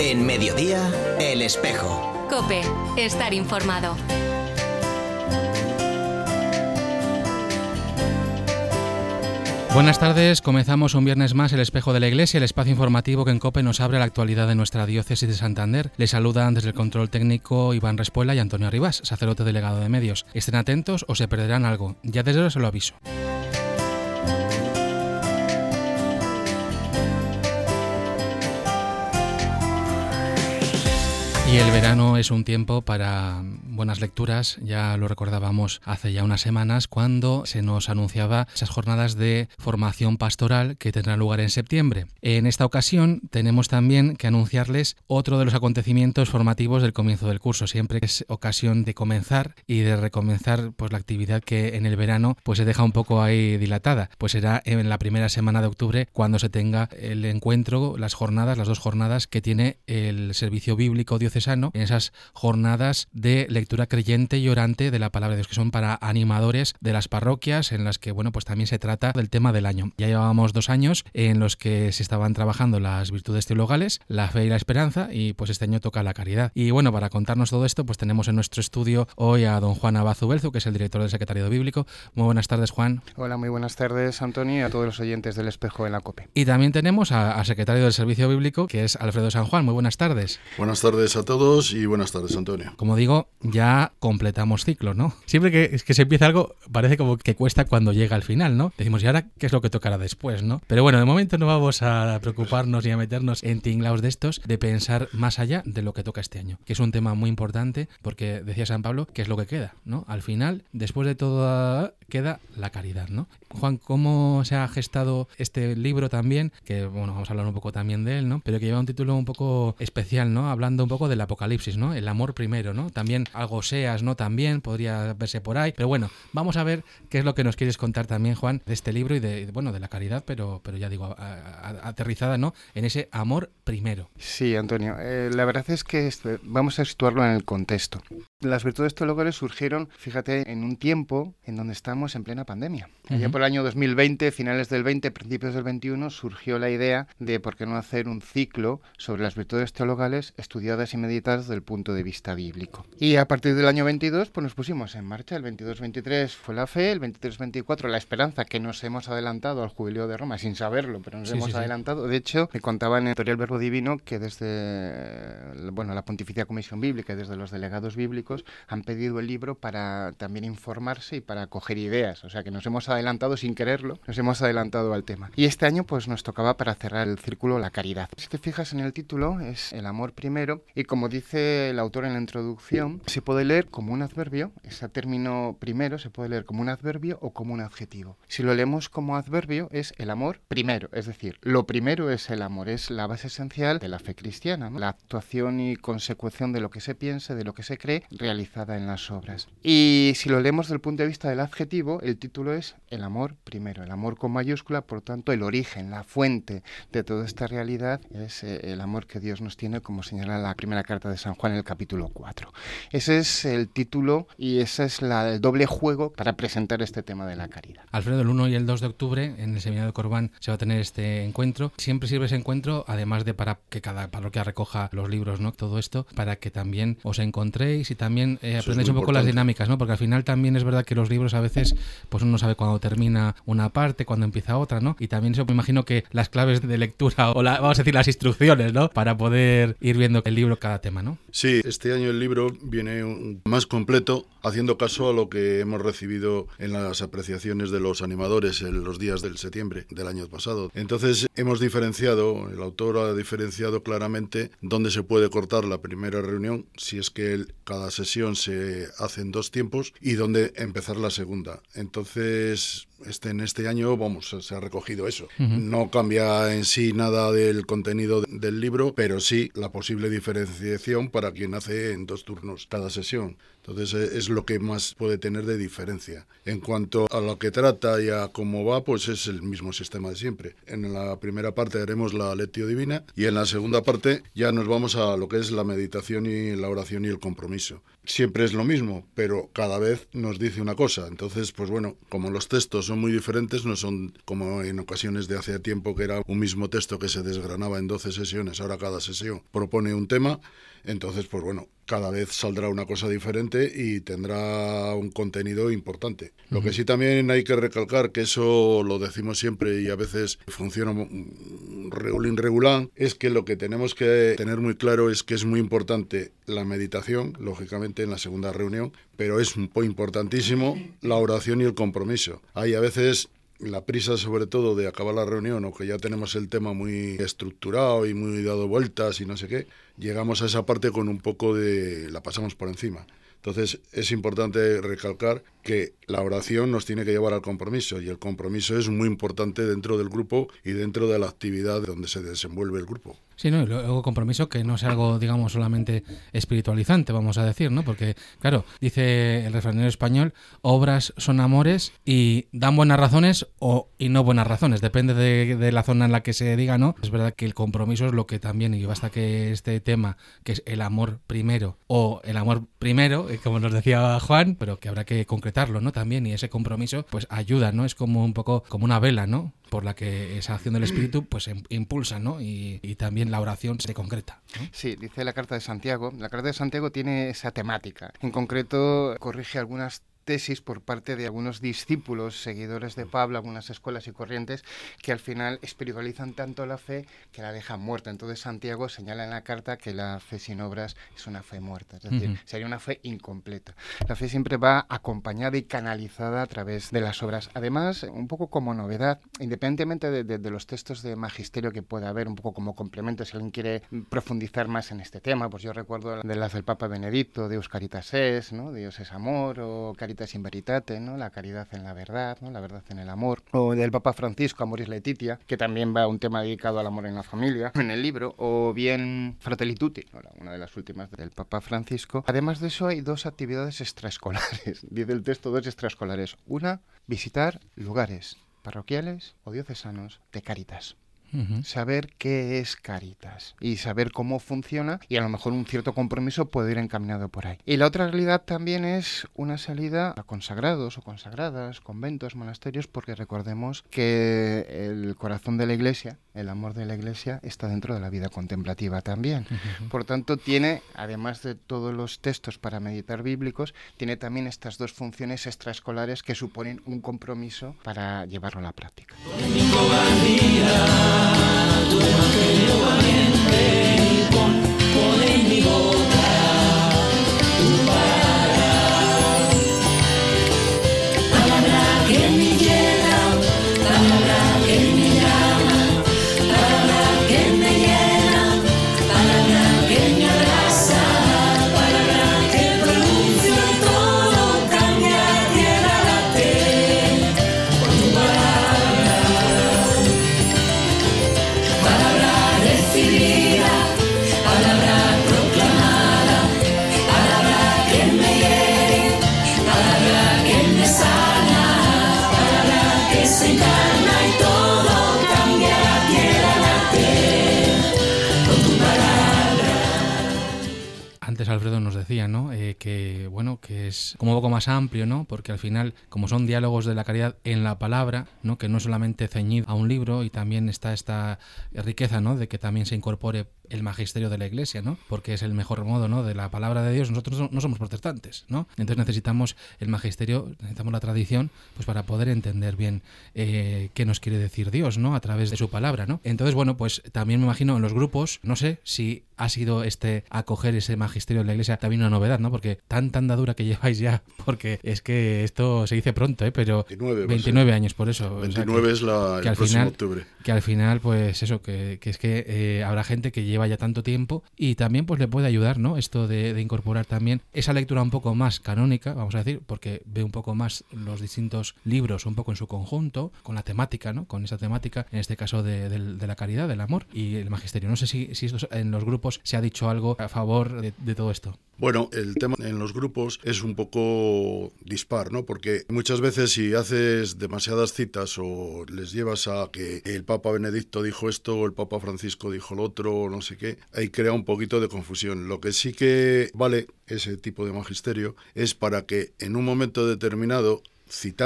En Mediodía, El Espejo. COPE. Estar informado. Buenas tardes, comenzamos un viernes más El Espejo de la Iglesia, el espacio informativo que en COPE nos abre la actualidad de nuestra diócesis de Santander. Les saludan desde el control técnico Iván Respuela y Antonio Arribas, sacerdote delegado de medios. Estén atentos o se perderán algo, ya desde ahora se lo aviso. Y el verano es un tiempo para buenas lecturas, ya lo recordábamos hace ya unas semanas cuando se nos anunciaba esas jornadas de formación pastoral que tendrán lugar en septiembre. En esta ocasión tenemos también que anunciarles otro de los acontecimientos formativos del comienzo del curso. Siempre es ocasión de comenzar y de recomenzar pues la actividad que en el verano pues se deja un poco ahí dilatada. Pues será en la primera semana de octubre cuando se tenga el encuentro, las dos jornadas que tiene el Servicio Bíblico Diocesano en esas jornadas de lectura creyente y orante de la palabra de Dios, que son para animadores de las parroquias, en las que pues también se trata del tema del año. Ya llevábamos 2 años en los que se estaban trabajando las virtudes teologales, la fe y la esperanza, y pues este año toca la caridad. Y bueno, para contarnos todo esto, pues tenemos en nuestro estudio hoy a don Juan Abad Zubelzu, que es el director del Secretariado Bíblico. Muy buenas tardes, Juan. Hola, muy buenas tardes, Antonio, y a todos los oyentes del Espejo en la COPE. Y también tenemos al secretario del Servicio Bíblico, que es Alfredo San Juan. Muy buenas tardes. Buenas tardes a todos y buenas tardes, Antonio. Como digo, ya completamos ciclo, ¿no? Siempre que se empieza algo, parece como que cuesta cuando llega al final, ¿no? Decimos, ¿y ahora qué es lo que tocará después, no? Pero bueno, de momento no vamos a preocuparnos ni a meternos en tinglaos de estos, de pensar más allá de lo que toca este año, que es un tema muy importante, porque decía San Pablo que es lo que queda, ¿no? Al final, después de todo, queda la caridad, ¿no? Juan, ¿cómo se ha gestado este libro también? Que, bueno, vamos a hablar un poco también de él, ¿no? Pero que lleva un título un poco especial, ¿no? Hablando un poco del Apocalipsis, ¿no? El amor primero, ¿no? También algo Oseas, ¿no? También podría verse por ahí. Pero bueno, vamos a ver qué es lo que nos quieres contar también, Juan, de este libro y de la caridad, pero ya digo, aterrizada, ¿no? En ese amor primero. Sí, Antonio. La verdad es que vamos a situarlo en el contexto. Las virtudes teologales surgieron, fíjate, en un tiempo en donde estamos en plena pandemia. Allá por el año 2020, finales del 20, principios del 21, surgió la idea de por qué no hacer un ciclo sobre las virtudes teologales estudiadas y meditadas desde el punto de vista bíblico. Y a partir del año 22, pues nos pusimos en marcha. El 22-23 fue la fe, el 23-24 la esperanza, que nos hemos adelantado al Jubileo de Roma, sin saberlo, pero nos hemos adelantado. De hecho, me contaba en el editorial Verbo Divino que desde la Pontificia Comisión Bíblica y desde los delegados bíblicos han pedido el libro para también informarse y para coger ideas. O sea que nos hemos adelantado sin quererlo, nos hemos adelantado al tema. Y este año pues nos tocaba para cerrar el círculo la caridad. Si te fijas en el título, es el amor primero, y como dice el autor en la introducción, se puede leer como un adverbio, ese término primero se puede leer como un adverbio o como un adjetivo. Si lo leemos como adverbio es el amor primero, es decir, lo primero es el amor, es la base esencial de la fe cristiana, ¿no? La actuación y consecución de lo que se piensa, de lo que se cree, realizada en las obras. Y si lo leemos desde el punto de vista del adjetivo, el título es el amor primero, el amor con mayúscula, por tanto el origen, la fuente de toda esta realidad es el amor que Dios nos tiene, como señala la primera carta de San Juan en el capítulo 4. Ese es el título y ese es el doble juego para presentar este tema de la caridad. Alfredo, el 1 y el 2 de octubre en el Seminario de Corbán se va a tener este encuentro. Siempre sirve ese encuentro, además de para que cada parroquia recoja los libros, ¿no? Todo esto, para que también os encontréis y también aprendáis un poco las dinámicas, ¿no? Porque al final también es verdad que los libros a veces, pues uno sabe cuándo termina una parte, cuándo empieza otra, ¿no? Y también eso me imagino que las claves de lectura o vamos a decir las instrucciones, ¿no? Para poder ir viendo el libro cada tema, ¿no? Sí, este año el libro viene más completo, haciendo caso a lo que hemos recibido en las apreciaciones de los animadores en los días del septiembre del año pasado. Entonces hemos diferenciado, el autor ha diferenciado claramente dónde se puede cortar la primera reunión, si es que cada sesión se hace en 2 tiempos, y dónde empezar la segunda. Entonces, en este año, se ha recogido eso. No cambia en sí nada del contenido del libro, pero sí la posible diferenciación para quien hace en 2 turnos cada sesión. Entonces es lo que más puede tener de diferencia. En cuanto a lo que trata y a cómo va, pues es el mismo sistema de siempre. En la primera parte haremos la Lectio Divina y en la segunda parte ya nos vamos a lo que es la meditación y la oración y el compromiso. Siempre es lo mismo, pero cada vez nos dice una cosa. Entonces, pues bueno, como los textos textos son muy diferentes, no son como en ocasiones de hace tiempo que era un mismo texto que se desgranaba en 12 sesiones, ahora cada sesión propone un tema, entonces pues bueno, cada vez saldrá una cosa diferente y tendrá un contenido importante. Lo que sí también hay que recalcar, que eso lo decimos siempre y a veces funciona regulán, es que lo que tenemos que tener muy claro es que es muy importante la meditación, lógicamente en la segunda reunión, pero es importantísimo la oración y el compromiso. Hay a veces la prisa sobre todo de acabar la reunión o que ya tenemos el tema muy estructurado y muy dado vueltas y no sé qué, llegamos a esa parte con un poco de... la pasamos por encima. Entonces es importante recalcar que la oración nos tiene que llevar al compromiso y el compromiso es muy importante dentro del grupo y dentro de la actividad donde se desenvuelve el grupo. Sí, ¿no? Y luego compromiso que no sea algo, digamos, solamente espiritualizante, vamos a decir, ¿no? Porque, claro, dice el refranero español, obras son amores y dan buenas razones y no buenas razones, depende de la zona en la que se diga, ¿no? Es verdad que el compromiso es lo que también, y basta que este tema, que es el amor primero o el amor primero, como nos decía Juan, pero que habrá que concretarlo, ¿no? También, y ese compromiso, pues ayuda, ¿no? Es como un poco como una vela, ¿no? Por la que esa acción del espíritu, pues impulsa, ¿no? Y también la oración se concreta, ¿no? Sí, dice la Carta de Santiago. La Carta de Santiago tiene esa temática. En concreto, corrige algunas tesis por parte de algunos discípulos, seguidores de Pablo, algunas escuelas y corrientes, que al final espiritualizan tanto la fe que la dejan muerta. Entonces Santiago señala en la carta que la fe sin obras es una fe muerta, es decir, sería una fe incompleta. La fe siempre va acompañada y canalizada a través de las obras. Además, un poco como novedad, independientemente de los textos de magisterio que pueda haber, un poco como complemento, si alguien quiere profundizar más en este tema, pues yo recuerdo de las del Papa Benedicto, Deus Caritas es, ¿no? Dios es amor, o Caritas in Veritate, ¿no? La caridad en la verdad, ¿no? La verdad en el amor, o del Papa Francisco, Amoris Laetitia, que también va a un tema dedicado al amor en la familia, en el libro, o bien Fratelli Tutti, una de las últimas del Papa Francisco. Además de eso hay dos actividades extraescolares, dice el texto, dos extraescolares. Una, visitar lugares parroquiales o diocesanos de Cáritas. Saber qué es Cáritas y saber cómo funciona, y a lo mejor un cierto compromiso puede ir encaminado por ahí. Y la otra realidad también es una salida a consagrados o consagradas, conventos, monasterios, porque recordemos que el corazón de la Iglesia, el amor de la Iglesia, está dentro de la vida contemplativa también. Por tanto, tiene, además de todos los textos para meditar bíblicos, tiene también estas dos funciones extraescolares que suponen un compromiso para llevarlo a la práctica. Tu evangelio valiente y pon en mi boca tu palabra que me llena, palabra que me llama, palabra que me llena, palabra que me abraza, palabra que pronuncia todo, cambia tierra late con tu palabra. Palabra proclamada, palabra que me hiere, palabra que me sana, palabra que se encarna y todo cambia la tierra late con tu palabra. Antes Alfredo nos decía, ¿no? Que bueno, que es como un poco más amplio, ¿no? Porque al final, como son diálogos de la caridad en la palabra, ¿no? Que no solamente ceñido a un libro, y también está esta riqueza, ¿no? De que también se incorpore el magisterio de la Iglesia, ¿no? Porque es el mejor modo, ¿no? De la palabra de Dios. Nosotros no somos protestantes, ¿no? Entonces necesitamos el magisterio, necesitamos la tradición, pues para poder entender bien qué nos quiere decir Dios, ¿no? A través de su palabra, ¿no? Entonces, bueno, pues también me imagino en los grupos, no sé si ha sido acoger ese magisterio de la Iglesia también una novedad, ¿no? Porque tan andadura que lleváis ya, porque es que esto se dice pronto, pero 29 años, por eso. 29 o sea, es el próximo octubre. Que al final, pues eso, que es que habrá gente que lleva ya tanto tiempo y también pues le puede ayudar, ¿no? Esto de incorporar también esa lectura un poco más canónica, vamos a decir, porque ve un poco más los distintos libros un poco en su conjunto, con la temática, ¿no? Con esa temática, en este caso de la caridad, del amor y el magisterio. No sé si esto, en los grupos se ha dicho algo a favor de todo esto. Bueno, el tema en los grupos es un poco dispar, ¿no? Porque muchas veces si haces demasiadas citas o les llevas a que el Papa Benedicto dijo esto o el Papa Francisco dijo lo otro o no sé qué, ahí crea un poquito de confusión. Lo que sí que vale ese tipo de magisterio es para que en un momento determinado citar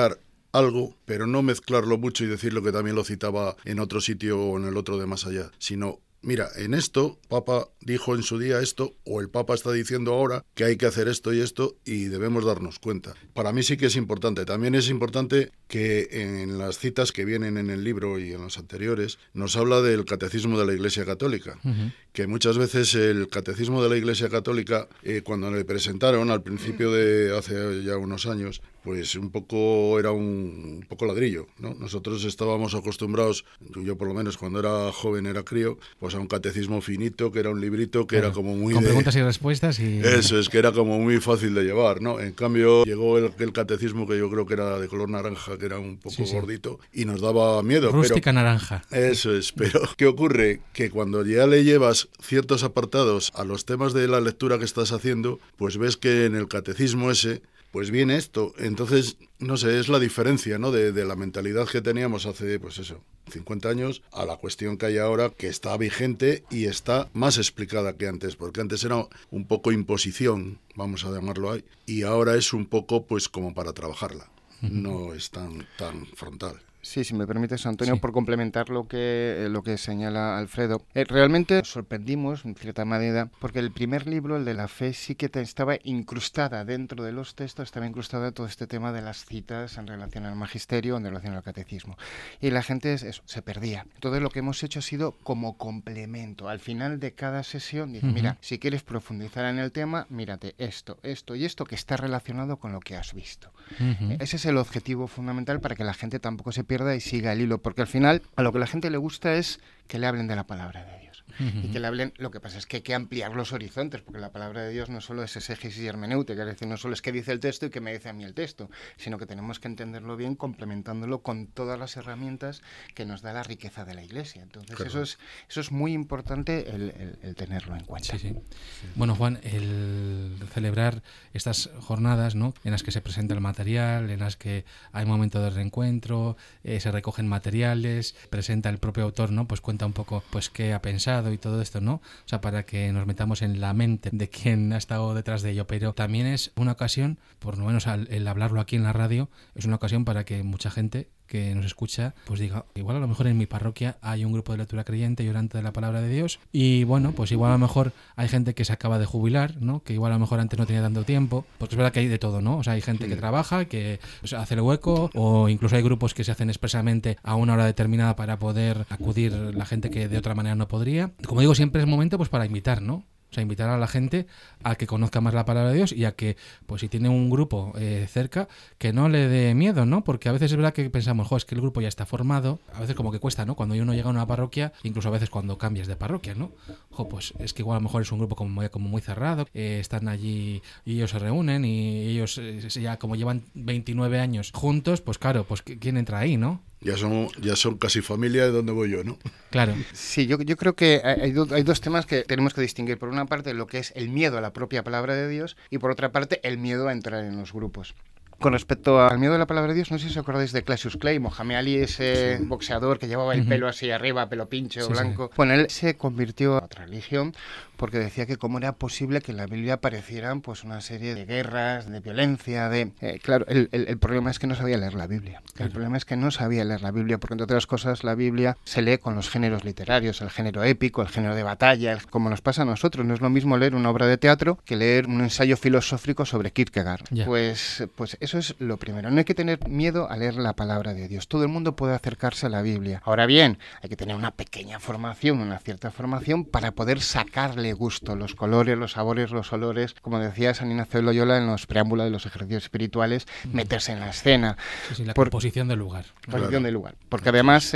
algo, pero no mezclarlo mucho y decirlo que también lo citaba en otro sitio o en el otro de más allá, sino... Mira, en esto, Papa dijo en su día esto, o el Papa está diciendo ahora que hay que hacer esto y debemos darnos cuenta. Para mí sí que es importante. También es importante que en las citas que vienen en el libro y en los anteriores, nos habla del Catecismo de la Iglesia Católica, que muchas veces el Catecismo de la Iglesia Católica, cuando le presentaron al principio de hace ya unos años, pues un poco era un poco ladrillo, ¿no? Nosotros estábamos acostumbrados, yo por lo menos cuando era joven, era crío, pues a un catecismo finito, que era un librito que era como muy... Con preguntas y respuestas y... Eso es, que era como muy fácil de llevar, ¿no? En cambio, llegó el catecismo que yo creo que era de color naranja, que era un poco gordito, y nos daba miedo. Rústica naranja. Eso es, pero ¿qué ocurre? Que cuando ya le llevas ciertos apartados a los temas de la lectura que estás haciendo, pues ves que en el catecismo ese... pues viene esto. Entonces, no sé, es la diferencia, ¿no? De la mentalidad que teníamos hace, pues eso, 50 años, a la cuestión que hay ahora, que está vigente y está más explicada que antes, porque antes era un poco imposición, vamos a llamarlo ahí, y ahora es un poco, pues, como para trabajarla. No es tan frontal. Sí, si me permites, Antonio, por complementar lo que señala Alfredo. Realmente nos sorprendimos, en cierta manera, porque el primer libro, el de la fe, sí que estaba incrustada dentro de los textos, estaba incrustada todo este tema de las citas en relación al magisterio, en relación al catecismo. Y la gente se perdía. Entonces lo que hemos hecho ha sido como complemento. Al final de cada sesión, dice, mira, si quieres profundizar en el tema, mírate esto y esto que está relacionado con lo que has visto. Ese es el objetivo fundamental para que la gente tampoco se pierda y siga el hilo, porque al final a lo que la gente le gusta es que le hablen de la palabra de Dios. Y que le hablen, lo que pasa es que hay que ampliar los horizontes, porque la palabra de Dios no solo es exégesis y hermenéutica, es decir, no solo es que dice el texto y que me dice a mí el texto, sino que tenemos que entenderlo bien complementándolo con todas las herramientas que nos da la riqueza de la Iglesia. Entonces claro. eso es muy importante el tenerlo en cuenta. Sí. Bueno, Juan, el celebrar estas jornadas, ¿no?, en las que se presenta el material, en las que hay momento de reencuentro, se recogen materiales, presenta el propio autor, ¿no?, pues cuenta un poco pues qué ha pensado y todo esto, ¿no? O sea, para que nos metamos en la mente de quien ha estado detrás de ello. Pero también es una ocasión, por lo menos el hablarlo aquí en la radio, es una ocasión para que mucha gente que nos escucha pues diga, igual a lo mejor en mi parroquia hay un grupo de lectura creyente y orante de la palabra de Dios, y bueno, pues igual a lo mejor hay gente que se acaba de jubilar, ¿no?, que igual a lo mejor antes no tenía tanto tiempo, porque es verdad que hay de todo, ¿no? O sea, hay gente que trabaja, que pues, hace el hueco, o incluso hay grupos que se hacen expresamente a una hora determinada para poder acudir la gente que de otra manera no podría. Como digo, siempre es momento pues para invitar, ¿no? O sea, invitar a la gente a que conozca más la palabra de Dios y a que, pues si tiene un grupo cerca, que no le dé miedo, ¿no? Porque a veces es verdad que pensamos, es que el grupo ya está formado, a veces como que cuesta, ¿no? Cuando uno llega a una parroquia, incluso a veces cuando cambias de parroquia, ¿no? Pues es que igual a lo mejor es un grupo como muy cerrado, están allí y ellos se reúnen y ellos ya como llevan 29 años juntos, pues claro, pues ¿quién entra ahí, no? Ya son casi familia de donde voy yo, ¿no? Claro. Sí, yo creo que hay dos temas que tenemos que distinguir. Por una parte, lo que es el miedo a la propia palabra de Dios y por otra parte, el miedo a entrar en los grupos. Con respecto al miedo de la palabra de Dios, no sé si os acordáis de Cassius Clay, Mohamed Ali, ese boxeador que llevaba el pelo así arriba, pelo pinche o blanco. Bueno, él se convirtió a otra religión porque decía que cómo era posible que en la Biblia aparecieran pues una serie de guerras, de violencia, claro, el problema es que no sabía leer la Biblia. El problema es que no sabía leer la Biblia, porque entre otras cosas la Biblia se lee con los géneros literarios, el género épico, el género de batalla, como nos pasa a nosotros. No es lo mismo leer una obra de teatro que leer un ensayo filosófico sobre Kierkegaard. Pues eso es lo primero. No hay que tener miedo a leer la palabra de Dios. Todo el mundo puede acercarse a la Biblia. Ahora bien, hay que tener una pequeña formación, una cierta formación para poder sacarle gusto, los colores, los sabores, los olores, como decía San Ignacio de Loyola en los preámbulos de los ejercicios espirituales, meterse en la escena. Sí, la composición del lugar. Posición del lugar. Porque además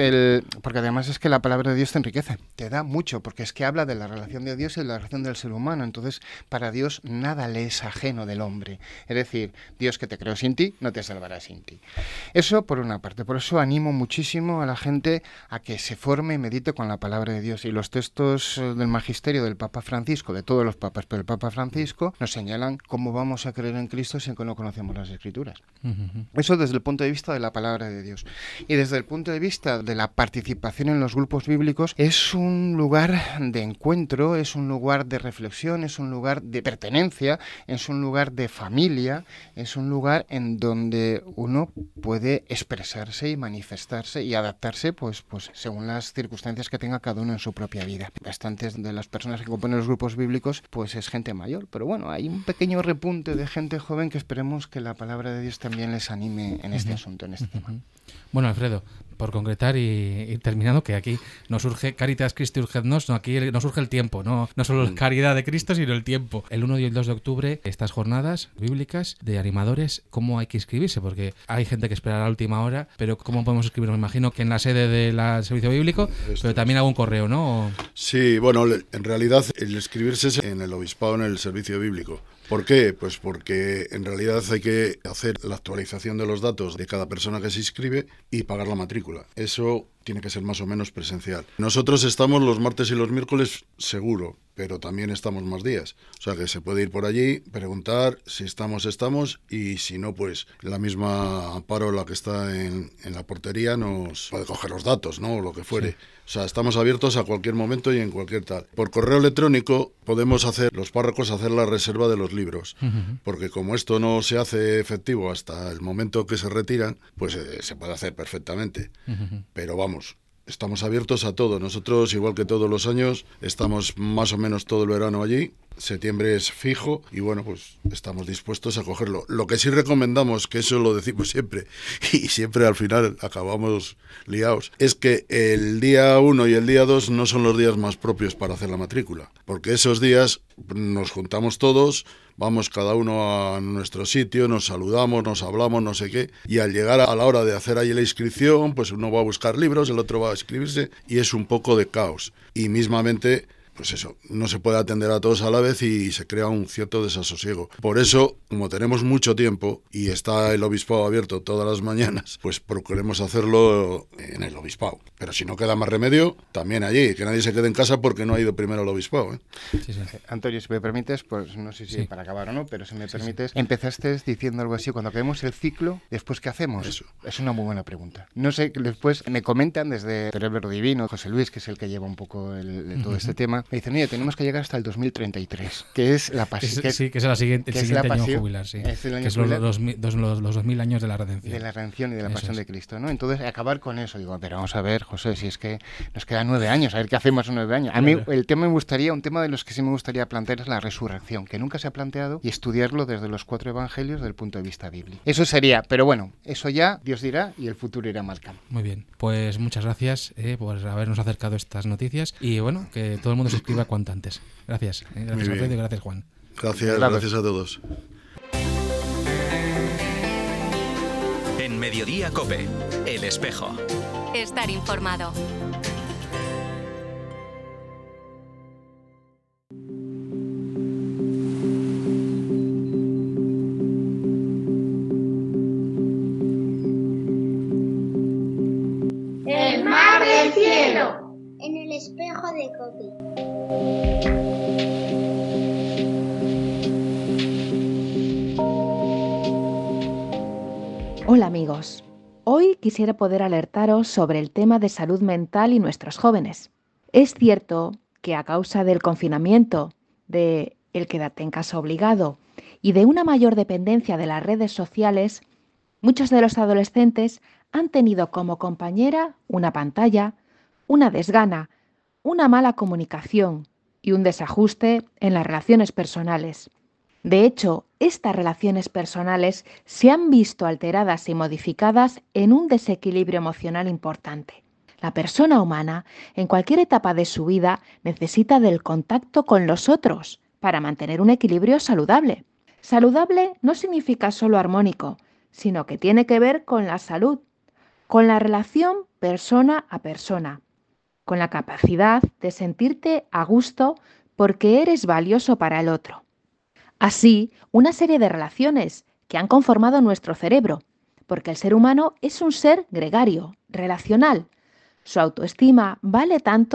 es que la palabra de Dios te enriquece, te da mucho, porque es que habla de la relación de Dios y de la relación del ser humano. Entonces, para Dios nada le es ajeno del hombre. Es decir, Dios que te creó sin ti, no te salvará sin ti. Eso por una parte. Por eso animo muchísimo a la gente a que se forme y medite con la palabra de Dios. Y los textos del magisterio del Papa Papa Francisco, de todos los papas, pero el Papa Francisco, nos señalan cómo vamos a creer en Cristo si no conocemos las Escrituras. Eso desde el punto de vista de la palabra de Dios. Y desde el punto de vista de la participación en los grupos bíblicos, es un lugar de encuentro, es un lugar de reflexión, es un lugar de pertenencia, es un lugar de familia, es un lugar en donde uno puede expresarse y manifestarse y adaptarse pues según las circunstancias que tenga cada uno en su propia vida. Bastantes de las personas que componen los grupos bíblicos pues es gente mayor, pero bueno, hay un pequeño repunte de gente joven que esperemos que la palabra de Dios también les anime en este asunto, en este tema. Bueno, Alfredo, por concretar y terminando, que aquí nos surge Caritas Christi Urgent-Nos, no, aquí nos surge el tiempo, no solo la caridad de Cristo, sino el tiempo. El 1 y el 2 de octubre, estas jornadas bíblicas de animadores, ¿cómo hay que inscribirse? Porque hay gente que espera a la última hora, pero ¿cómo podemos inscribirnos? Me imagino que en la sede del servicio bíblico, pero también algún correo, ¿no? Sí, bueno, en realidad el inscribirse es en el obispado, en el servicio bíblico. ¿Por qué? Pues porque en realidad hay que hacer la actualización de los datos de cada persona que se inscribe y pagar la matrícula. Eso tiene que ser más o menos presencial. Nosotros estamos los martes y los miércoles seguro, pero también estamos más días. O sea que se puede ir por allí, preguntar si estamos, y si no, pues la misma Amparo, la que está en la portería, nos puede coger los datos, ¿no? O lo que fuere. Sí. O sea, estamos abiertos a cualquier momento y en cualquier tal. Por correo electrónico podemos los párrocos hacer la reserva de los libros, porque como esto no se hace efectivo hasta el momento que se retiran, pues se puede hacer perfectamente. Pero vamos, estamos abiertos a todo. Nosotros, igual que todos los años, estamos más o menos todo el verano allí. Septiembre es fijo y bueno, pues estamos dispuestos a cogerlo. Lo que sí recomendamos, que eso lo decimos siempre y siempre al final acabamos liados, es que el día 1 y el día 2 no son los días más propios para hacer la matrícula, porque esos días nos juntamos todos, vamos cada uno a nuestro sitio, nos saludamos, nos hablamos, no sé qué, y al llegar a la hora de hacer ahí la inscripción, pues uno va a buscar libros, el otro va a inscribirse y es un poco de caos. Y mismamente, pues eso, no se puede atender a todos a la vez y se crea un cierto desasosiego. Por eso, como tenemos mucho tiempo y está el obispado abierto todas las mañanas, pues procuremos hacerlo en el obispado. Pero si no queda más remedio, también allí, que nadie se quede en casa porque no ha ido primero al obispado, ¿eh? Sí. Antonio, si me permites, pues no sé si para acabar o no, pero si me permites, empezaste diciendo algo así, cuando acabemos el ciclo, ¿después qué hacemos? Eso. Es una muy buena pregunta. No sé, después me comentan desde Cerebro Divino, José Luis, que es el que lleva un poco todo este tema, me dicen, oye, tenemos que llegar hasta el 2033, que es la pasión. Sí, que es el siguiente año jubilar, sí. Es el año que es los 2000 años de la redención. De la redención y de la pasión de Cristo, ¿no? Entonces, acabar con eso, digo, pero vamos a ver, José, si es que nos quedan 9 años, a ver qué hacemos en 9 años. A mí el tema un tema de los que sí me gustaría plantear es la resurrección, que nunca se ha planteado, y estudiarlo desde los 4 evangelios desde el punto de vista bíblico. Eso sería, pero bueno, eso ya Dios dirá y el futuro irá marcando. Muy bien, pues muchas gracias por habernos acercado estas noticias y bueno, que todo el mundo se inscriba cuanto antes. Gracias. Gracias, Alfredo, y gracias, Juan. Gracias a todos. En Mediodía COPE, El Espejo. Estar informado. El mar del cielo. En el espejo de COPE. Hola amigos, hoy quisiera poder alertaros sobre el tema de salud mental y nuestros jóvenes. Es cierto que a causa del confinamiento, de el quédate en casa obligado y de una mayor dependencia de las redes sociales, muchos de los adolescentes han tenido como compañera una pantalla, una desgana, una mala comunicación y un desajuste en las relaciones personales. De hecho, estas relaciones personales se han visto alteradas y modificadas en un desequilibrio emocional importante. La persona humana, en cualquier etapa de su vida, necesita del contacto con los otros para mantener un equilibrio saludable. Saludable no significa solo armónico, sino que tiene que ver con la salud, con la relación persona a persona, con la capacidad de sentirte a gusto porque eres valioso para el otro. Así, una serie de relaciones que han conformado nuestro cerebro, porque el ser humano es un ser gregario, relacional. Su autoestima vale tanto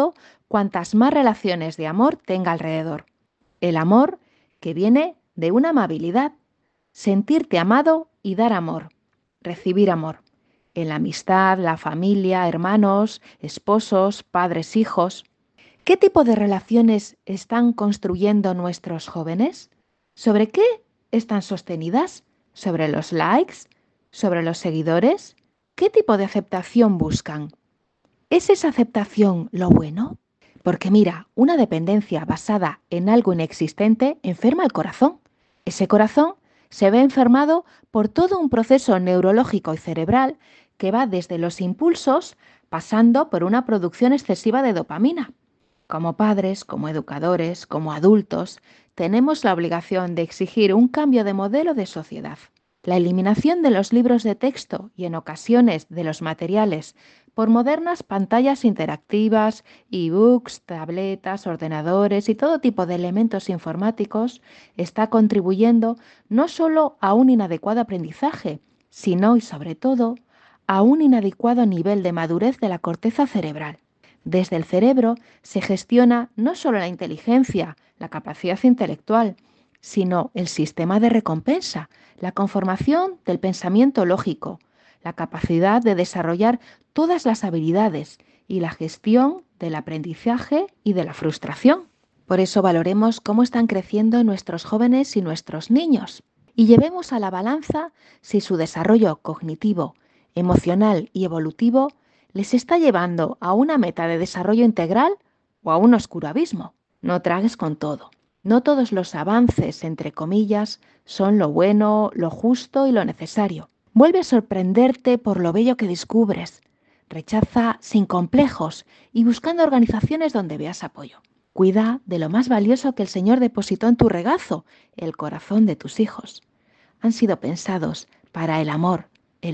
cuantas más relaciones de amor tenga alrededor. El amor que viene de una amabilidad, sentirte amado y dar amor, recibir amor. En la amistad, la familia, hermanos, esposos, padres, hijos. ¿Qué tipo de relaciones están construyendo nuestros jóvenes? ¿Sobre qué están sostenidas? ¿Sobre los likes? ¿Sobre los seguidores? ¿Qué tipo de aceptación buscan? ¿Es esa aceptación lo bueno? Porque mira, una dependencia basada en algo inexistente enferma el corazón. Ese corazón se ve enfermado por todo un proceso neurológico y cerebral que va desde los impulsos pasando por una producción excesiva de dopamina. Como padres, como educadores, como adultos, tenemos la obligación de exigir un cambio de modelo de sociedad. La eliminación de los libros de texto y en ocasiones de los materiales por modernas pantallas interactivas, e-books, tabletas, ordenadores y todo tipo de elementos informáticos está contribuyendo no solo a un inadecuado aprendizaje, sino y sobre todo a un inadecuado nivel de madurez de la corteza cerebral. Desde el cerebro se gestiona no solo la inteligencia, la capacidad intelectual, sino el sistema de recompensa, la conformación del pensamiento lógico, la capacidad de desarrollar todas las habilidades y la gestión del aprendizaje y de la frustración. Por eso valoremos cómo están creciendo nuestros jóvenes y nuestros niños y llevemos a la balanza si su desarrollo cognitivo, emocional y evolutivo les está llevando a una meta de desarrollo integral o a un oscuro abismo. No tragues con todo. No todos los avances, entre comillas, son lo bueno, lo justo y lo necesario. Vuelve a sorprenderte por lo bello que descubres. Rechaza sin complejos y buscando organizaciones donde veas apoyo. Cuida de lo más valioso que el Señor depositó en tu regazo, el corazón de tus hijos. Han sido pensados para el amor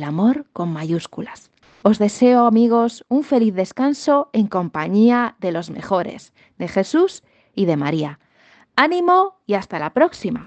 con mayúsculas. Os deseo, amigos, un feliz descanso en compañía de los mejores, de Jesús y de María. ¡Ánimo y hasta la próxima!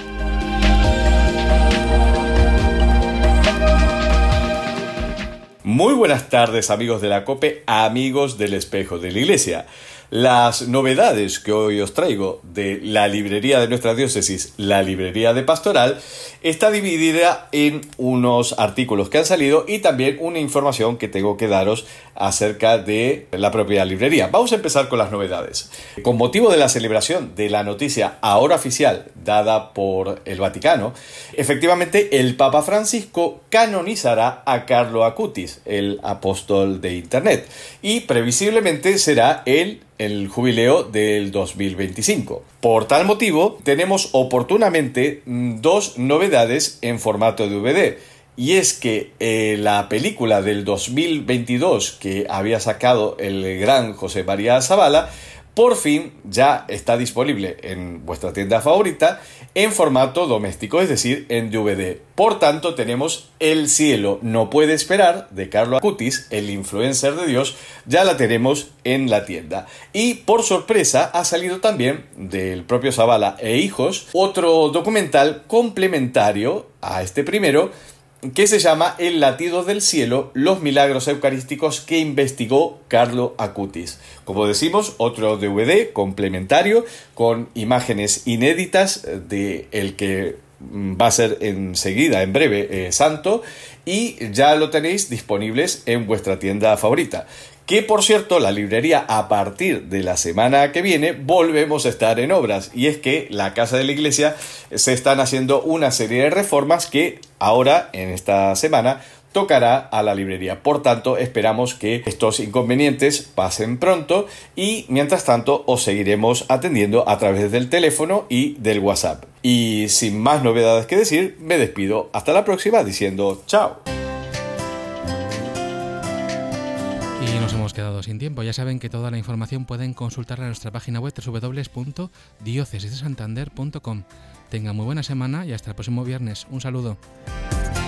Muy buenas tardes, amigos de la COPE, amigos del Espejo de la Iglesia. Las novedades que hoy os traigo de la librería de nuestra diócesis, la librería de Pastoral, está dividida en unos artículos que han salido y también una información que tengo que daros acerca de la propia librería. Vamos a empezar con las novedades. Con motivo de la celebración de la noticia ahora oficial dada por el Vaticano, efectivamente el Papa Francisco canonizará a Carlo Acutis, el apóstol de Internet, y previsiblemente será el jubileo del 2025. Por tal motivo, tenemos oportunamente dos novedades en formato DVD. Y es que la película del 2022 que había sacado el gran José María Zabala, por fin ya está disponible en vuestra tienda favorita en formato doméstico, es decir, en DVD. Por tanto, tenemos El cielo no puede esperar, de Carlo Acutis, el influencer de Dios, ya la tenemos en la tienda. Y por sorpresa ha salido también del propio Zabala e Hijos otro documental complementario a este primero, que se llama El latido del cielo, los milagros eucarísticos que investigó Carlo Acutis. Como decimos, otro DVD complementario con imágenes inéditas de el que va a ser enseguida, en breve, santo, y ya lo tenéis disponibles en vuestra tienda favorita. Que, por cierto, la librería a partir de la semana que viene volvemos a estar en obras, y es que la Casa de la Iglesia se están haciendo una serie de reformas que ahora, en esta semana, tocará a la librería. Por tanto, esperamos que estos inconvenientes pasen pronto y, mientras tanto, os seguiremos atendiendo a través del teléfono y del WhatsApp. Y sin más novedades que decir, me despido hasta la próxima diciendo chao. Y nos hemos quedado sin tiempo. Ya saben que toda la información pueden consultarla en nuestra página web www.diocesisdesantander.com. Tengan muy buena semana y hasta el próximo viernes. Un saludo.